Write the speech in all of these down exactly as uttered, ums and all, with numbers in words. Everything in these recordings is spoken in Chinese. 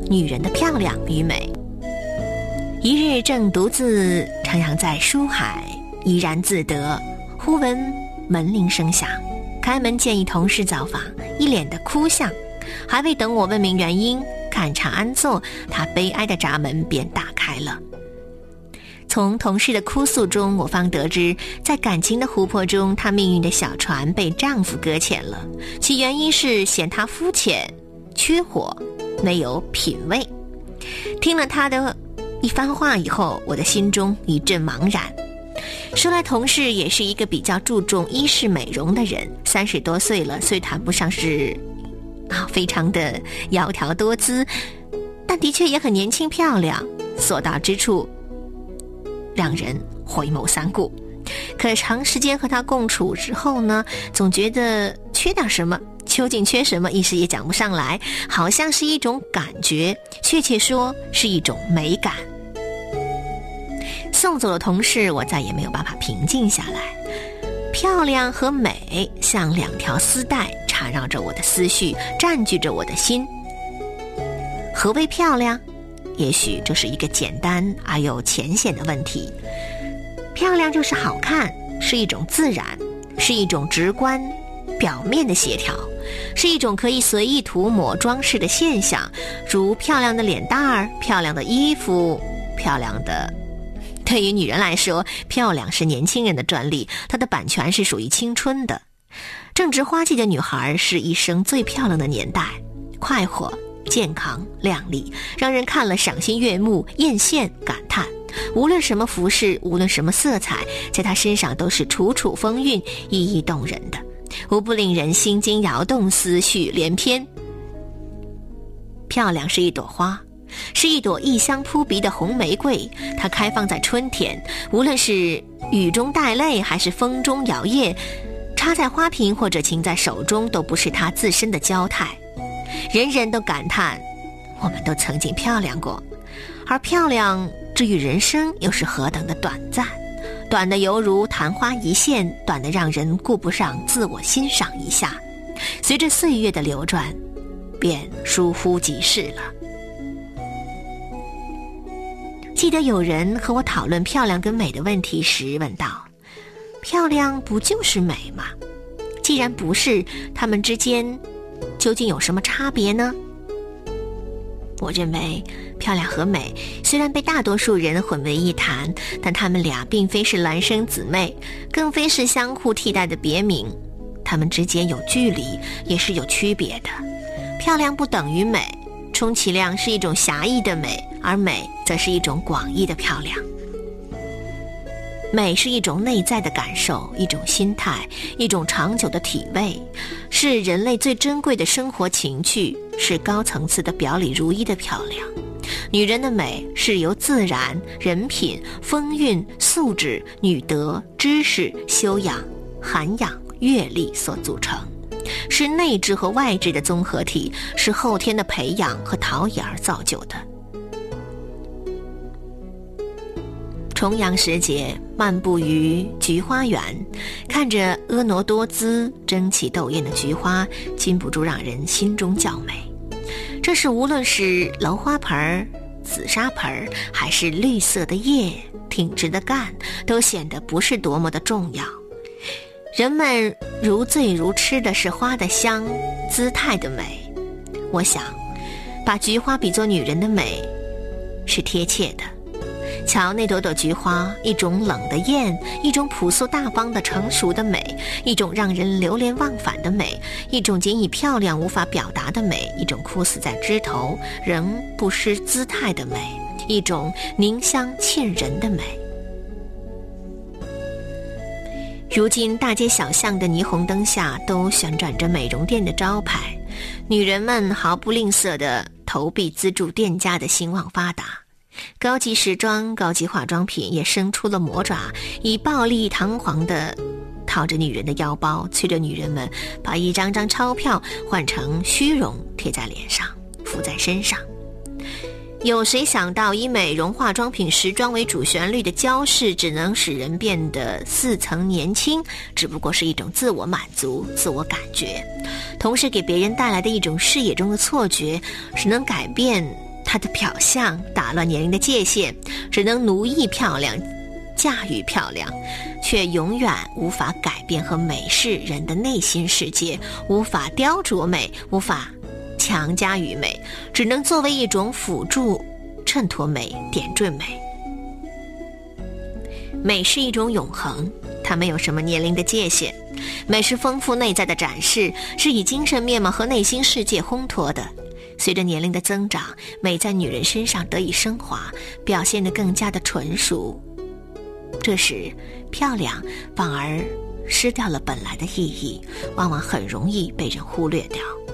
女人的漂亮与美。一日正独自徜徉在书海，怡然自得，忽闻门铃声响，开门见一同事造访，一脸的哭相，还未等我问明原因，看茶安坐，他悲哀的闸门便打开了。从同事的哭诉中，我方得知，在感情的湖泊中，她命运的小船被丈夫搁浅了，其原因是嫌他肤浅、缺火、没有品味。听了她的一番话以后，我的心中一阵茫然。说来同事也是一个比较注重衣饰美容的人，三十多岁了，虽谈不上是啊非常的窈窕多姿，但的确也很年轻漂亮，所到之处让人回眸三顾。可长时间和他共处之后呢，总觉得缺点什么，究竟缺什么一时也讲不上来，好像是一种感觉，确切说是一种美感。送走了同事，我再也没有办法平静下来。漂亮和美像两条丝带，缠绕着我的思绪，占据着我的心。何谓漂亮？也许这是一个简单而又浅显的问题。漂亮就是好看，是一种自然，是一种直观表面的协调，是一种可以随意涂抹装饰的现象，如漂亮的脸蛋儿、漂亮的衣服、漂亮的……对于女人来说，漂亮是年轻人的专利，它的版权是属于青春的。正值花季的女孩是一生最漂亮的年代，快活、健康、靓丽，让人看了赏心悦目、艳羡感叹。无论什么服饰，无论什么色彩，在她身上都是楚楚风韵、熠熠动人的，无不令人心惊摇动、思绪连篇。漂亮是一朵花，是一朵异香扑鼻的红玫瑰，它开放在春天，无论是雨中带泪还是风中摇曳，插在花瓶或者擎在手中，都不是它自身的娇态。人人都感叹，我们都曾经漂亮过，而漂亮至于人生又是何等的短暂，短的犹如昙花一现，短的让人顾不上自我欣赏一下，随着岁月的流转，便疏忽即逝了。记得有人和我讨论漂亮跟美的问题时问道，漂亮不就是美吗？既然不是，它们之间究竟有什么差别呢？我认为漂亮和美虽然被大多数人混为一谈，但它们俩并非是孪生姊妹，更非是相互替代的别名，它们之间有距离，也是有区别的。漂亮不等于美，充其量是一种狭义的美，而美则是一种广义的漂亮。美是一种内在的感受，一种心态，一种长久的体味，是人类最珍贵的生活情趣，是高层次的表里如一的漂亮。女人的美是由自然、人品、风韵、素质、女德、知识、修养、涵养、阅历所组成，是内质和外质的综合体，是后天的培养和陶冶而造就的。重阳时节，漫步于菊花园，看着婀娜多姿、争奇斗艳的菊花，禁不住让人心中叫美。这是无论是楼花盆、紫砂盆，还是绿色的叶、挺直的干，都显得不是多么的重要。人们如醉如痴的是花的香、姿态的美。我想，把菊花比作女人的美，是贴切的。瞧那朵朵菊花，一种冷的艳，一种朴素大方的成熟的美，一种让人流连忘返的美，一种仅以漂亮无法表达的美，一种枯死在枝头仍不失姿态的美，一种凝香沁人的美。如今大街小巷的霓虹灯下都旋转着美容店的招牌，女人们毫不吝啬地投币资助店家的兴旺发达。高级时装、高级化妆品也伸出了魔爪，以暴力堂皇地套着女人的腰包，催着女人们把一张张钞票换成虚荣，贴在脸上，敷在身上。有谁想到以美容、化妆品、时装为主旋律的娇饰只能使人变得似曾年轻，只不过是一种自我满足、自我感觉，同时给别人带来的一种视野中的错觉，是能改变她的表象打乱年龄的界限，只能奴役漂亮，驾驭漂亮，却永远无法改变和美是人的内心世界，无法雕琢美，无法强加于美，只能作为一种辅助，衬托美，点缀美。美是一种永恒，它没有什么年龄的界限。美是丰富内在的展示，是以精神面貌和内心世界烘托的。随着年龄的增长，美在女人身上得以升华，表现得更加的纯熟。这时，漂亮反而失掉了本来的意义，往往很容易被人忽略掉。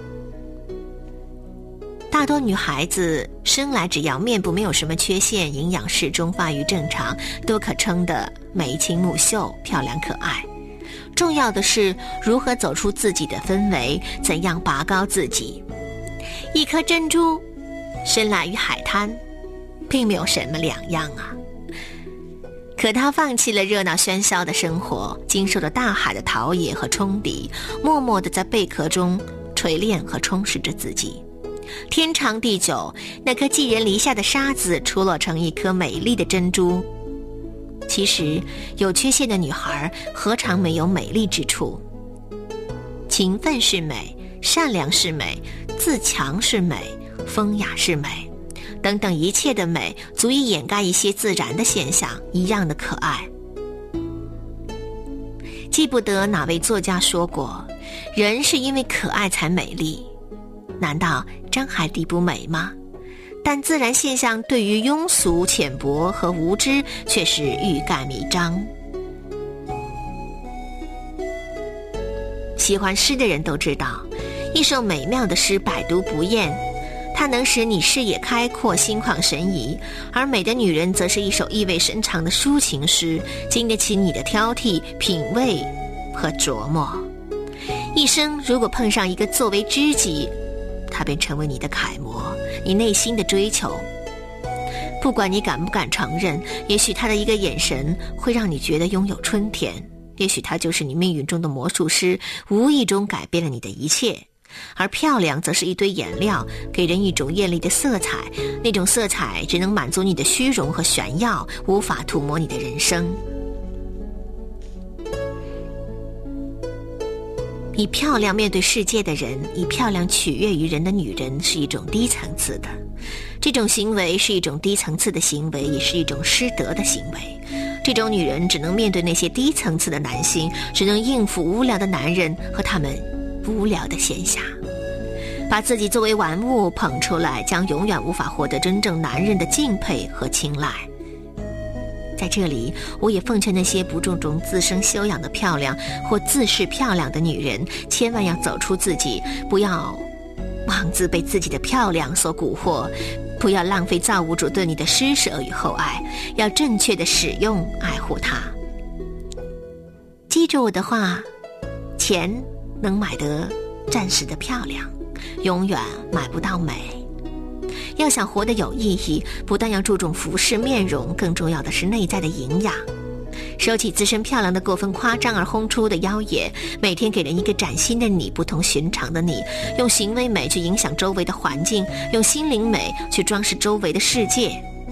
大多女孩子生来只要面部没有什么缺陷，营养适中，发育正常，都可称得眉清目秀，漂亮可爱。重要的是如何走出自己的氛围，怎样拔高自己。一颗珍珠生来于海滩，并没有什么两样啊。可它放弃了热闹喧嚣的生活，经受了大海的陶冶和冲抵，默默地在贝壳中锤炼和充实着自己。天长地久，那颗寄人篱下的沙子出落成一颗美丽的珍珠。其实有缺陷的女孩何尝没有美丽之处？勤奋是美，善良是美，自强是美，风雅是美，等等一切的美足以掩盖一些自然的现象，一样的可爱。记不得哪位作家说过，人是因为可爱才美丽。难道张海迪不美吗？但自然现象对于庸俗、浅薄和无知却是欲盖弥彰。喜欢诗的人都知道，一首美妙的诗百读不厌，它能使你视野开阔，心旷神怡；而美的女人则是一首意味深长的抒情诗，经得起你的挑剔、品味和琢磨。一生如果碰上一个作为知己，他便成为你的楷模，你内心的追求。不管你敢不敢承认，也许他的一个眼神会让你觉得拥有春天，也许他就是你命运中的魔术师，无意中改变了你的一切。而漂亮则是一堆颜料，给人一种艳丽的色彩，那种色彩只能满足你的虚荣和炫耀，无法涂抹你的人生。以漂亮面对世界的人，以漂亮取悦于人的女人是一种低层次的，这种行为是一种低层次的行为，也是一种失德的行为。这种女人只能面对那些低层次的男性，只能应付无聊的男人和他们无聊的闲暇，把自己作为玩物捧出来，将永远无法获得真正男人的敬佩和青睐。在这里，我也奉劝那些不注重自身修养的漂亮或自视漂亮的女人，千万要走出自己，不要妄自被自己的漂亮所蛊惑，不要浪费造物主对你的施舍与厚爱，要正确的使用爱护它。记住我的话，钱能买得暂时的漂亮，永远买不到美。要想活得有意义，不但要注重服饰面容，更重要的是内在的营养。收起自身漂亮的过分夸张而轰出的妖冶，每天给人一个崭新的你，不同寻常的你，用行为美去影响周围的环境，用心灵美去装饰周围的世界。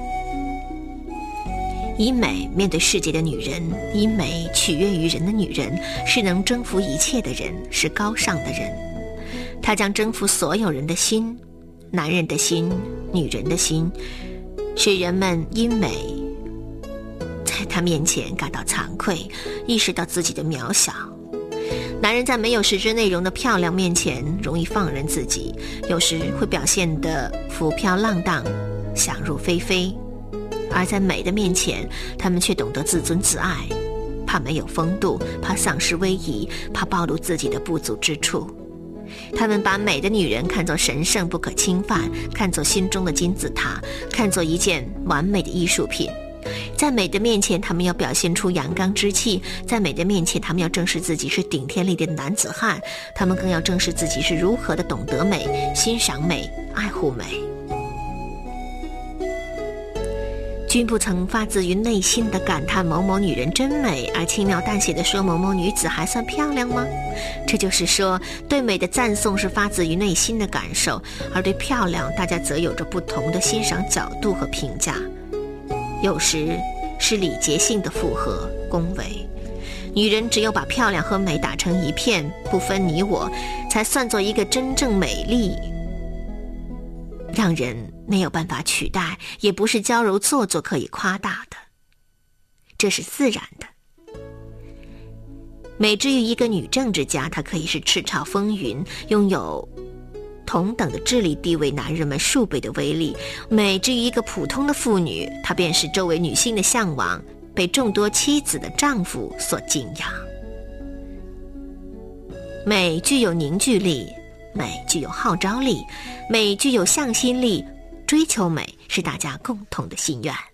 以美面对世界的女人，以美取悦于人的女人，是能征服一切的人，是高尚的人。她将征服所有人的心，男人的心，女人的心，使人们因美在她面前感到惭愧，意识到自己的渺小。男人在没有实质内容的漂亮面前容易放任自己，有时会表现得浮飘浪荡，想入非非，而在美的面前，他们却懂得自尊自爱，怕没有风度，怕丧失威仪，怕暴露自己的不足之处。他们把美的女人看作神圣不可侵犯，看作心中的金字塔，看作一件完美的艺术品。在美的面前，他们要表现出阳刚之气，在美的面前，他们要正视自己是顶天立地的男子汉，他们更要正视自己是如何的懂得美、欣赏美、爱护美。 君不曾发自于内心地感叹某某女人真美，而轻描淡写地说某某女子还算漂亮吗？这就是说，对美的赞颂是发自于内心的感受，而对漂亮，大家则有着不同的欣赏角度和评价。有时是礼节性的附和恭维，女人只有把漂亮和美打成一片，不分你我，才算作一个真正美丽，让人没有办法取代，也不是娇柔做作可以夸大的，这是自然的。美之于一个女政治家，她可以是叱咤风云，拥有同等的智力地位男人们数倍的威力；美之于一个普通的妇女，她便是周围女性的向往，被众多妻子的丈夫所敬仰。美具有凝聚力，美具有号召力，美具有向心力，追求美是大家共同的心愿。